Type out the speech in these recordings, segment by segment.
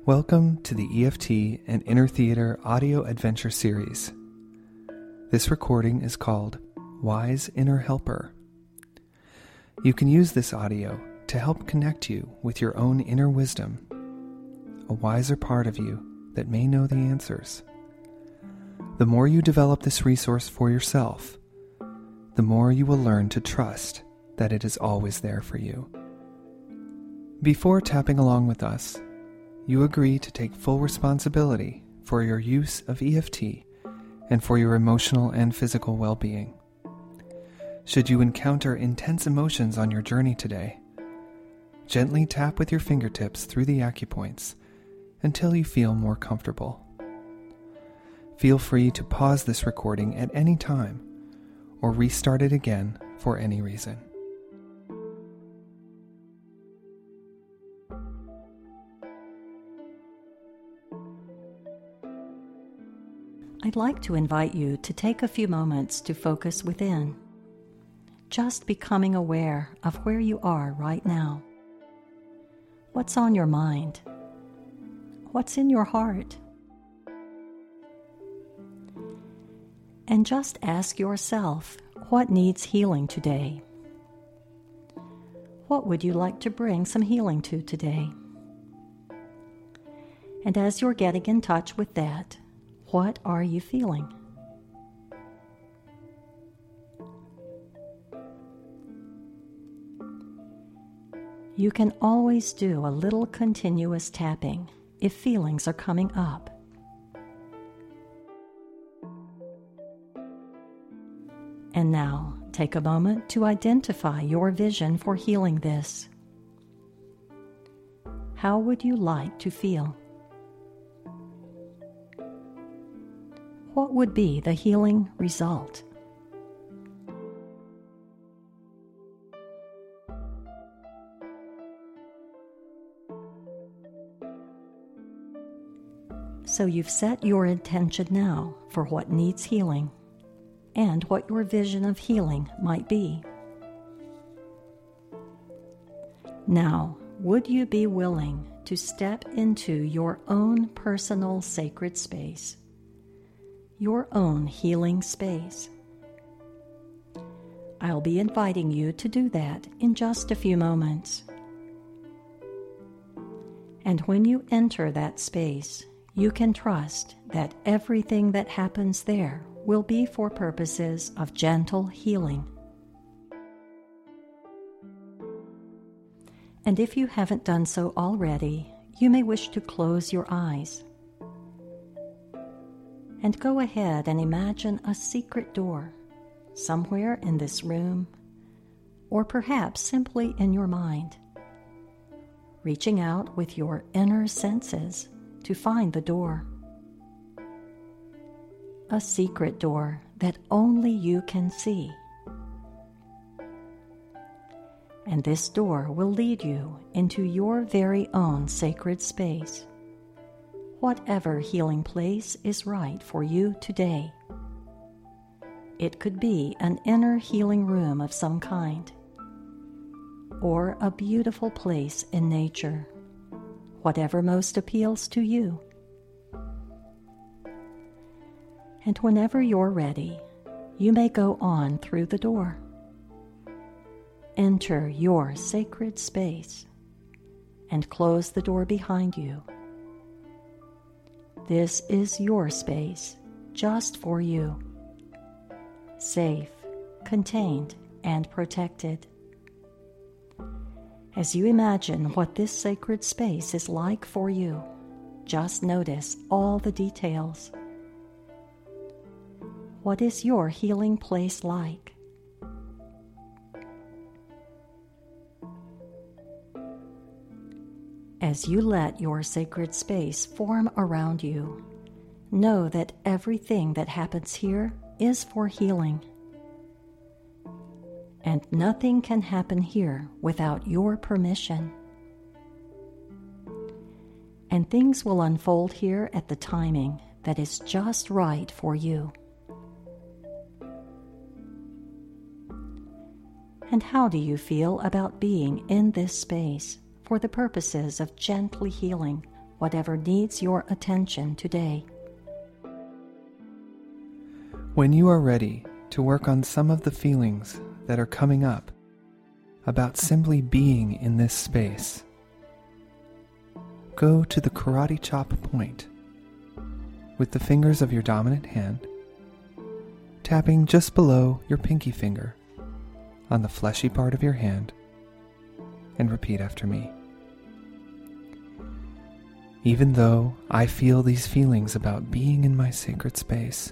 Welcome to the EFT and Inner Theater audio adventure series. This recording is called Wise Inner Helper. You can use this audio to help connect you with your own inner wisdom, a wiser part of you that may know the answers. The more you develop this resource for yourself, the more you will learn to trust that it is always there for you. Before tapping along with us, you agree to take full responsibility for your use of EFT and for your emotional and physical well-being. Should you encounter intense emotions on your journey today, gently tap with your fingertips through the acupoints until you feel more comfortable. Feel free to pause this recording at any time or restart it again for any reason. I'd like to invite you to take a few moments to focus within, just becoming aware of where you are right now. What's on your mind? What's in your heart? And just ask yourself, what needs healing today? What would you like to bring some healing to today? And as you're getting in touch with that, what are you feeling? You can always do a little continuous tapping if feelings are coming up. And now, take a moment to identify your vision for healing this. How would you like to feel? What would be the healing result? So you've set your intention now for what needs healing and what your vision of healing might be. Now, would you be willing to step into your own personal sacred space? Your own healing space. I'll be inviting you to do that in just a few moments. And when you enter that space, you can trust that everything that happens there will be for purposes of gentle healing. And if you haven't done so already, you may wish to close your eyes. And go ahead and imagine a secret door somewhere in this room, or perhaps simply in your mind, reaching out with your inner senses to find the door. A secret door that only you can see. And this door will lead you into your very own sacred space. Whatever healing place is right for you today. It could be an inner healing room of some kind, or a beautiful place in nature, whatever most appeals to you. And whenever you're ready, you may go on through the door. Enter your sacred space and close the door behind you. This is your space, just for you. Safe, contained, and protected. As you imagine what this sacred space is like for you, just notice all the details. What is your healing place like? As you let your sacred space form around you, know that everything that happens here is for healing. And nothing can happen here without your permission. And things will unfold here at the timing that is just right for you. And how do you feel about being in this space for the purposes of gently healing whatever needs your attention today. When you are ready to work on some of the feelings that are coming up about simply being in this space, go to the karate chop point with the fingers of your dominant hand, tapping just below your pinky finger on the fleshy part of your hand, and repeat after me. Even though I feel these feelings about being in my sacred space,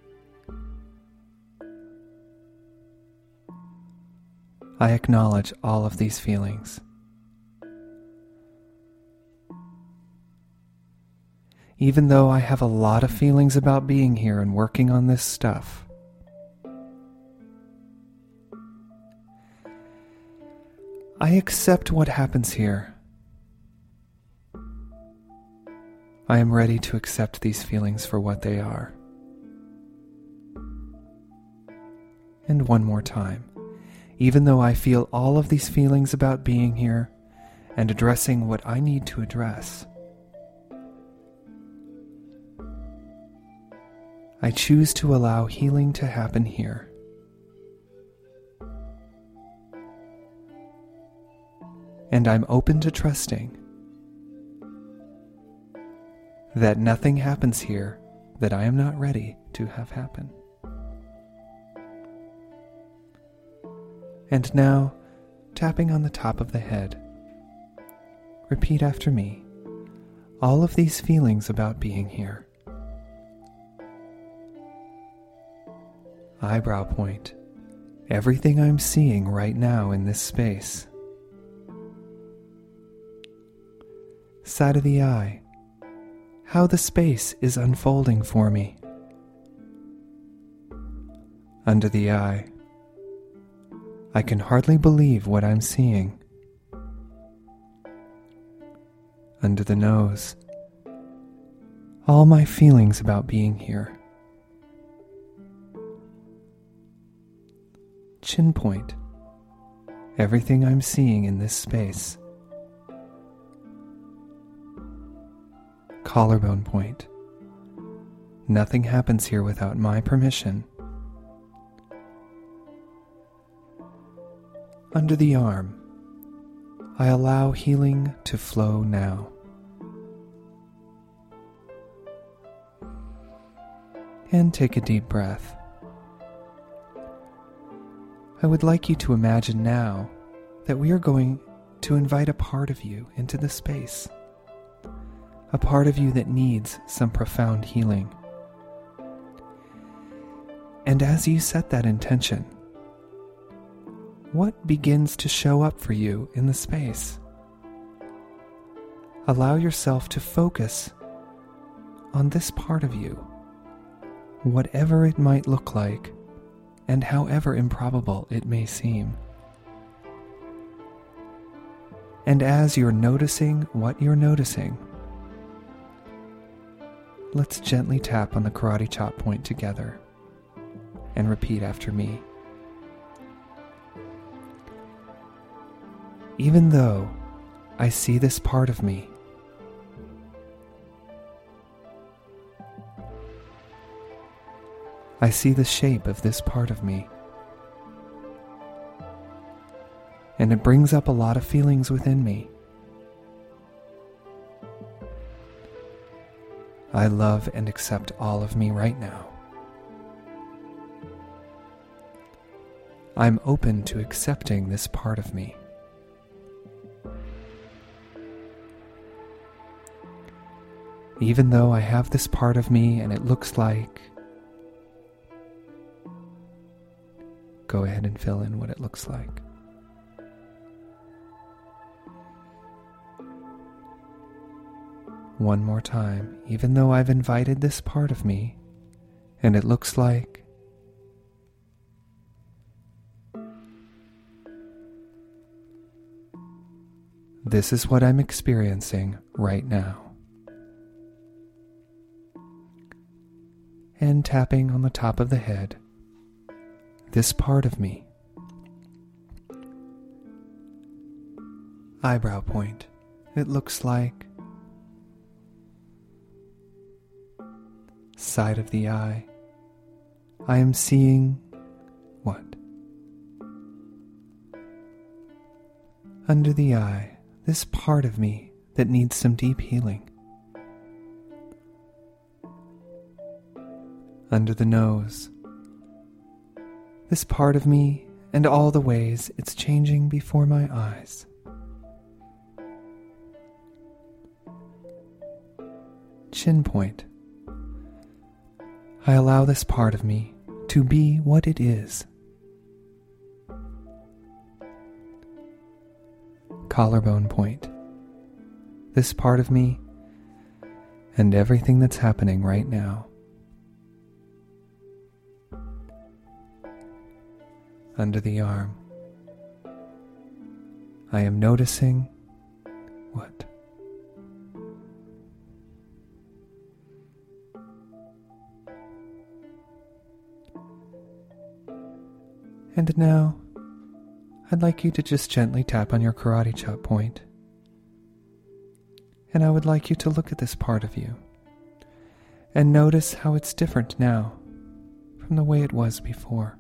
I acknowledge all of these feelings. Even though I have a lot of feelings about being here and working on this stuff, I accept what happens here. I am ready to accept these feelings for what they are. And one more time. Even though I feel all of these feelings about being here and addressing what I need to address, I choose to allow healing to happen here. And I'm open to trusting that nothing happens here that I am not ready to have happen. And now, tapping on the top of the head, repeat after me all of these feelings about being here. Eyebrow point, everything I'm seeing right now in this space. Side of the eye, how the space is unfolding for me. Under the eye, I can hardly believe what I'm seeing. Under the nose, all my feelings about being here. Chin point, everything I'm seeing in this space. Collarbone point, nothing happens here without my permission. Under the arm, I allow healing to flow now. And take a deep breath. I would like you to imagine now that we are going to invite a part of you into the space, a part of you that needs some profound healing. And as you set that intention, what begins to show up for you in the space? Allow yourself to focus on this part of you, whatever it might look like, and however improbable it may seem. And as you're noticing what you're noticing, let's gently tap on the karate chop point together and repeat after me. Even though I see this part of me, I see the shape of this part of me, and it brings up a lot of feelings within me. I love and accept all of me right now. I'm open to accepting this part of me. Even though I have this part of me and it looks like, go ahead and fill in what it looks like. One more time, even though I've invited this part of me and it looks like, this is what I'm experiencing right now. And tapping on the top of the head, this part of me. Eyebrow point, it looks like, Side of the eye. I am seeing what? Under the eye, this part of me that needs some deep healing. Under the nose, this part of me and all the ways it's changing before my eyes. Chin point. I allow this part of me to be what it is. Collarbone point. This part of me and everything that's happening right now. Under the arm. I am noticing what? And now, I'd like you to just gently tap on your karate chop point. And I would like you to look at this part of you and notice how it's different now from the way it was before.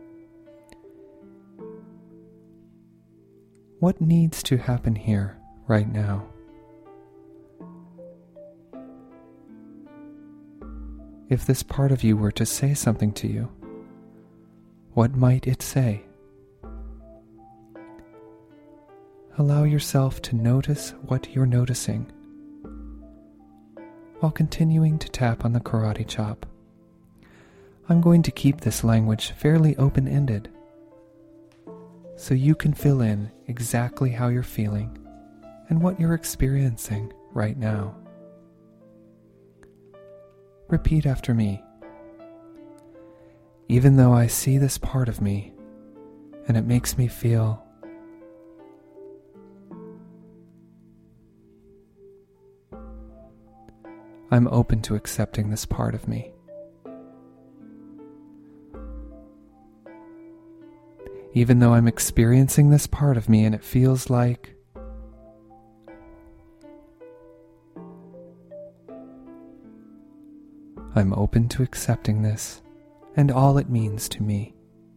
What needs to happen here right now? If this part of you were to say something to you, what might it say? Allow yourself to notice what you're noticing while continuing to tap on the karate chop. I'm going to keep this language fairly open-ended so you can fill in exactly how you're feeling and what you're experiencing right now. Repeat after me. Even though I see this part of me and it makes me feel I'm open to accepting this part of me. Even though I'm experiencing this part of me and it feels like I'm open to accepting this and all it means to me.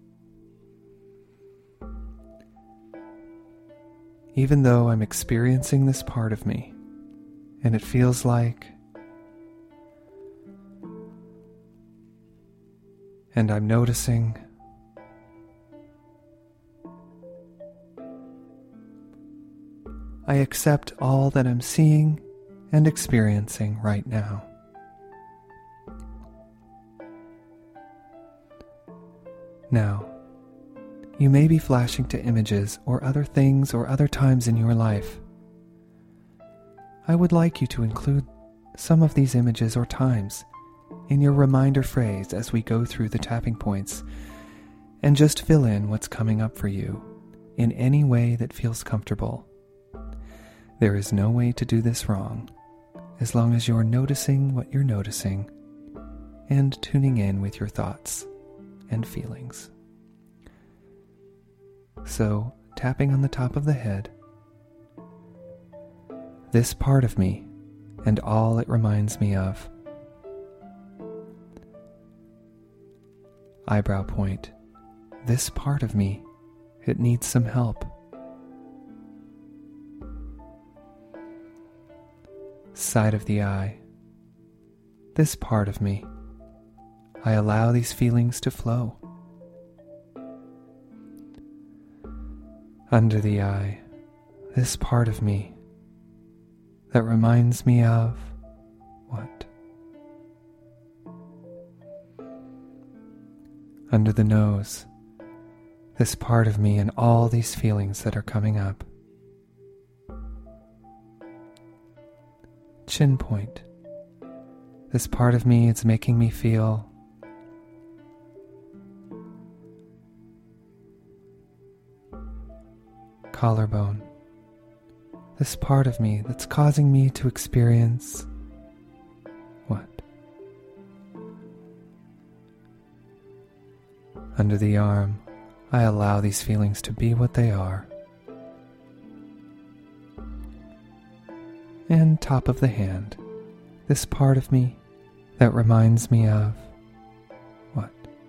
Even though I'm experiencing this part of me and it feels like and I'm noticing I accept all that I'm seeing and experiencing right now. Now, you may be flashing to images or other things or other times in your life. I would like you to include some of these images or times in your reminder phrase as we go through the tapping points, and just fill in what's coming up for you in any way that feels comfortable. There is no way to do this wrong, as long as you're noticing what you're noticing and tuning in with your thoughts and feelings. So, tapping on the top of the head, this part of me and all it reminds me of. Eyebrow point, this part of me, it needs some help. Side of the eye, this part of me, I allow these feelings to flow. Under the eye, this part of me that reminds me of what? Under the nose, this part of me and all these feelings that are coming up. Chin point, this part of me it's making me feel. Collarbone, this part of me that's causing me to experience what? Under the arm, I allow these feelings to be what they are. And top of the hand, this part of me that reminds me of what?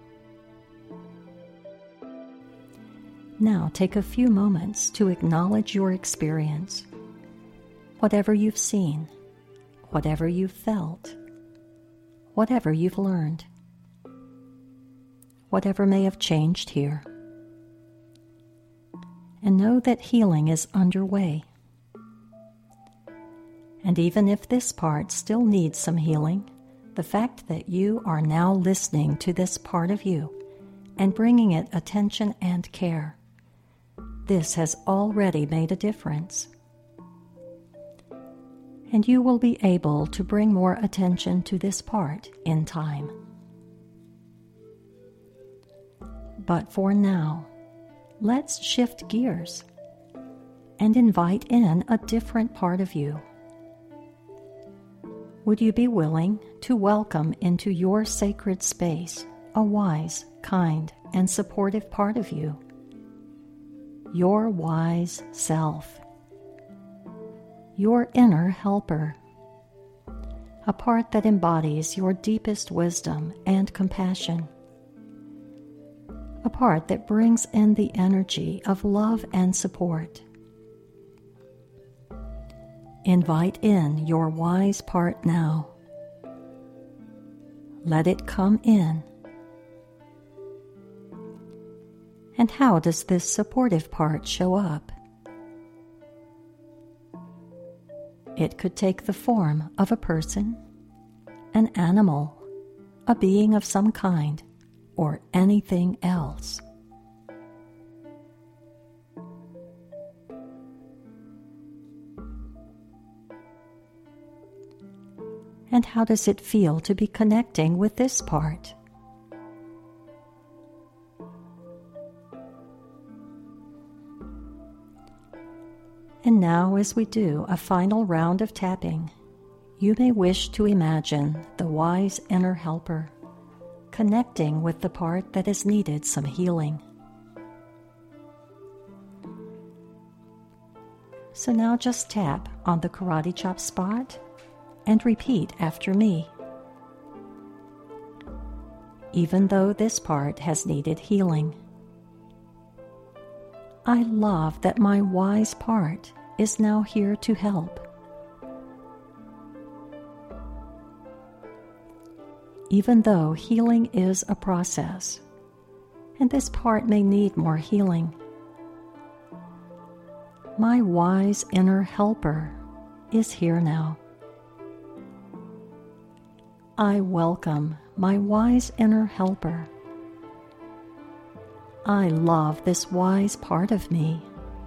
Now take a few moments to acknowledge your experience. Whatever you've seen, whatever you've felt, whatever you've learned, whatever may have changed here. And know that healing is underway. And even if this part still needs some healing, the fact that you are now listening to this part of you and bringing it attention and care, this has already made a difference. And you will be able to bring more attention to this part in time. But for now, let's shift gears and invite in a different part of you. Would you be willing to welcome into your sacred space a wise, kind, and supportive part of you? Your wise self. Your inner helper. A part that embodies your deepest wisdom and compassion. A part that brings in the energy of love and support. Invite in your wise part now. Let it come in. And how does this supportive part show up? It could take the form of a person, an animal, a being of some kind, or anything else. And how does it feel to be connecting with this part? And now, as we do a final round of tapping, you may wish to imagine the wise inner helper connecting with the part that has needed some healing. So now just tap on the karate chop spot and repeat after me. Even though this part has needed healing, I love that my wise part is now here to help. Even though healing is a process, and this part may need more healing, my wise inner helper is here now. I welcome my wise inner helper. I love this wise part of me.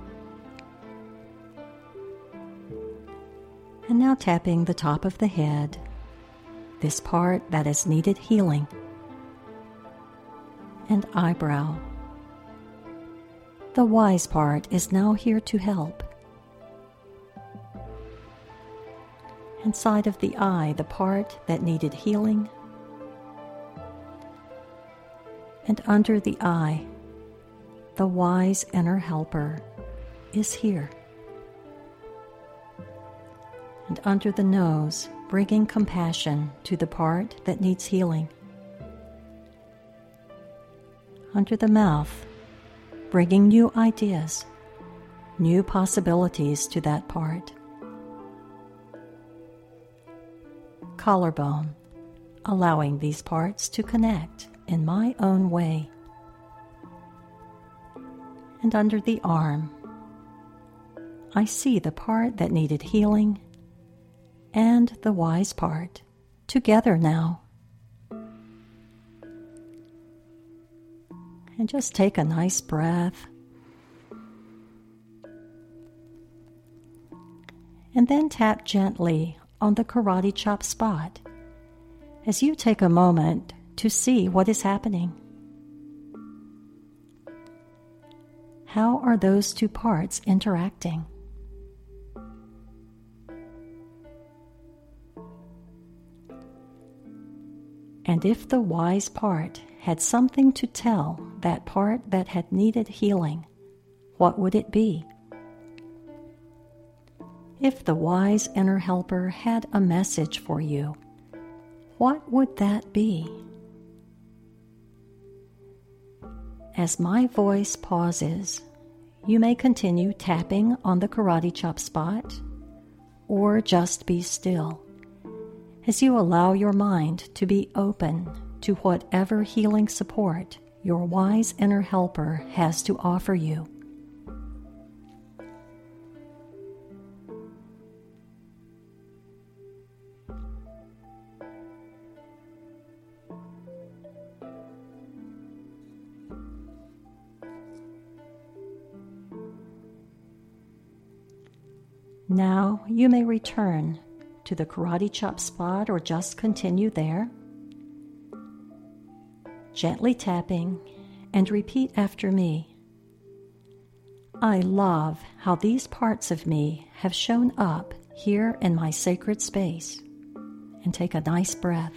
And now tapping the top of the head, this part that has needed healing, and eyebrow. The wise part is now here to help. Inside of the eye, the part that needed healing, and under the eye, the wise inner helper is here. And under the nose, bringing compassion to the part that needs healing. Under the mouth, bringing new ideas, new possibilities to that part. Collarbone, allowing these parts to connect in my own way. And under the arm, I see the part that needed healing and the wise part together now. And just take a nice breath. And then tap gently on the karate chop spot as you take a moment to see what is happening. How are those two parts interacting? And if the wise part had something to tell that part that had needed healing, what would it be? If the wise inner helper had a message for you, what would that be? As my voice pauses, you may continue tapping on the karate chop spot, or just be still as you allow your mind to be open to whatever healing support your wise inner helper has to offer you. Now you may return to the karate chop spot or just continue there, gently tapping, and repeat after me. I love how these parts of me have shown up here in my sacred space. And take a nice breath.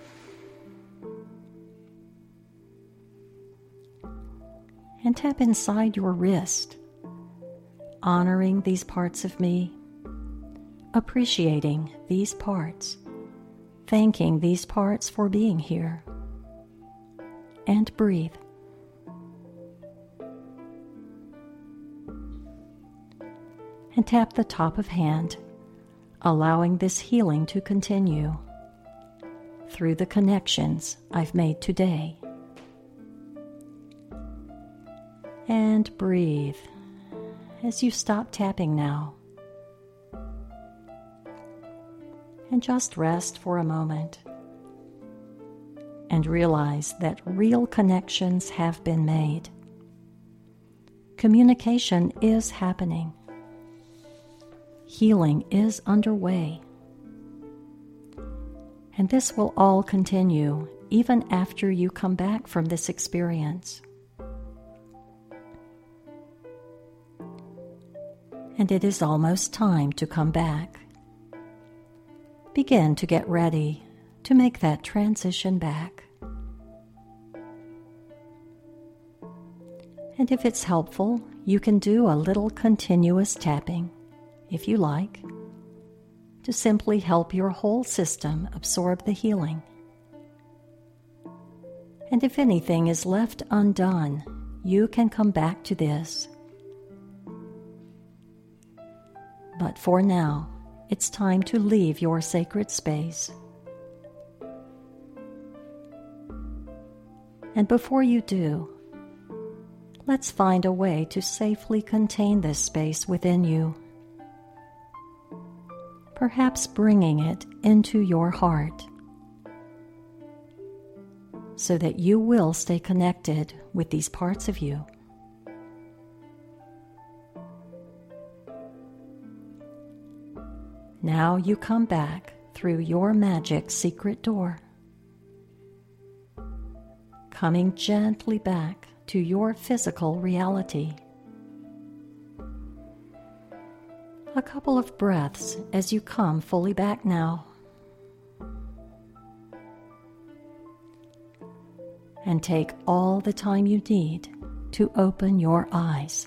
And tap inside your wrist, honoring these parts of me, appreciating these parts, thanking these parts for being here. And breathe. And tap the top of hand, allowing this healing to continue through the connections I've made today. And breathe as you stop tapping now. And just rest for a moment and realize that real connections have been made. Communication is happening. Healing is underway. And this will all continue even after you come back from this experience. And it is almost time to come back. Begin to get ready to make that transition back. And if it's helpful, you can do a little continuous tapping, if you like, to simply help your whole system absorb the healing. And if anything is left undone, you can come back to this. But for now, it's time to leave your sacred space. And before you do, let's find a way to safely contain this space within you. Perhaps bringing it into your heart, so that you will stay connected with these parts of you. Now you come back through your magic secret door, coming gently back to your physical reality. A couple of breaths as you come fully back now. And take all the time you need to open your eyes.